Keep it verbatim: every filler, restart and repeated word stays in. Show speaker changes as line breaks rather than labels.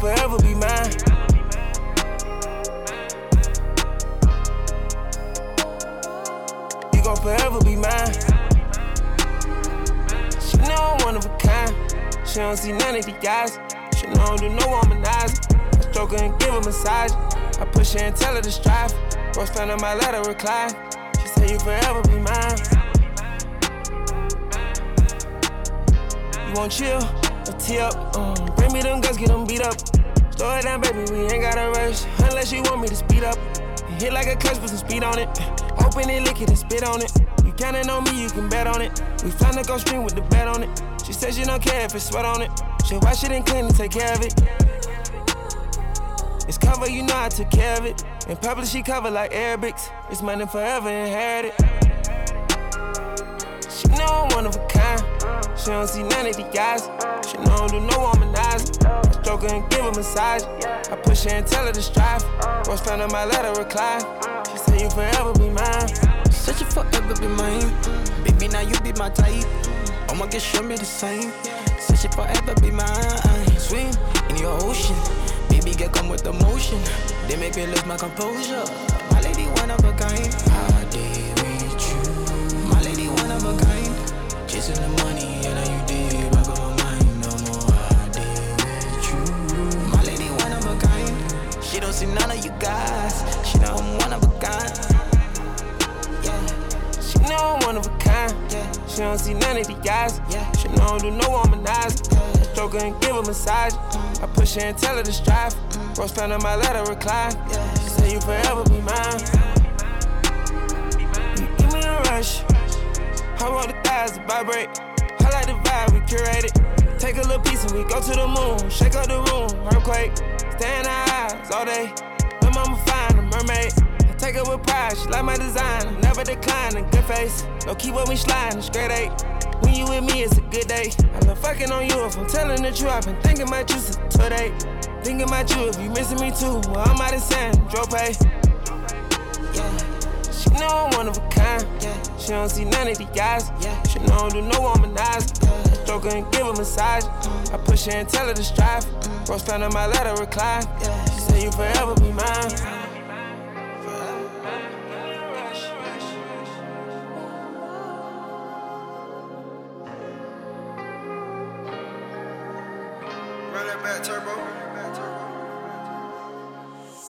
forever be mine. You gon' forever be mine. She know I'm one of a kind. She don't see none of the guys. She know I don't do no womanizing. I stroke her and give her massage. I push her and tell her to strive. Bros found on my letter recline. She said you forever be mine. You won't chill or tee up. Um, bring me them guns, get them beat up. Slow it down, baby, we ain't gotta rush. Unless you want me to speed up. Hit like a clutch, put some speed on it. Open it, lick it, and spit on it. You countin' on me, you can bet on it. We found the ghost stream with the bet on it. She said she don't care if it's sweat on it. She'll wash it and clean and take care of it. It's cover, you know I took care of it. In public, she cover like Arabics. It's money forever inherited. She know I'm one of a kind. She don't see none of the guys. She know I don't do no womanizing. I stroke her and give her massage. I push her and tell her to strive. Bros found on my letter recline. She said you forever be mine.
Said you forever be mine. Baby, now you be my type. I'ma get show me the same. Said you forever be mine. Swim in your ocean. Baby, get come with the motion. They make me lose my composure. My lady, one of a kind. I did with you. My lady, one of a kind. Chasing the money, and now you did. Back on my mind, no more. I did with you. My lady, one of a kind. She don't see none of you guys. She know I'm one of a kind. Yeah.
She know I'm one of a kind.
Yeah.
She don't see none of the guys.
Yeah.
She know I don't do no womanizing. I stroke her and give her massage. I push her and tell her to strive. Bros found on my letter recline. She said you forever be mine. You give me a rush. I roll the thighs to vibrate. I like the vibe, we curate it. Take a little piece and we go to the moon. Shake up the room, earthquake. Stay in her eyes all day. When mama find a mermaid. I take her with pride, she like my design. Never decline, a good face. No keep with me sliding, it's grade eight. When you with me, it's a good day. I love fucking on you if I'm telling the truth. I've been thinking about you since today. Thinking about you if you missing me too. Well, I'm out of sand, drop pay.
Yeah.
She know I'm one of a kind.
Yeah.
She don't see none of the guys.
Yeah.
She know I don't do no womanizing. I stroke her and give her massage. I push her and tell her to strive. Bros found on my letter recline. She said you forever be mine.
Run that back, turbo.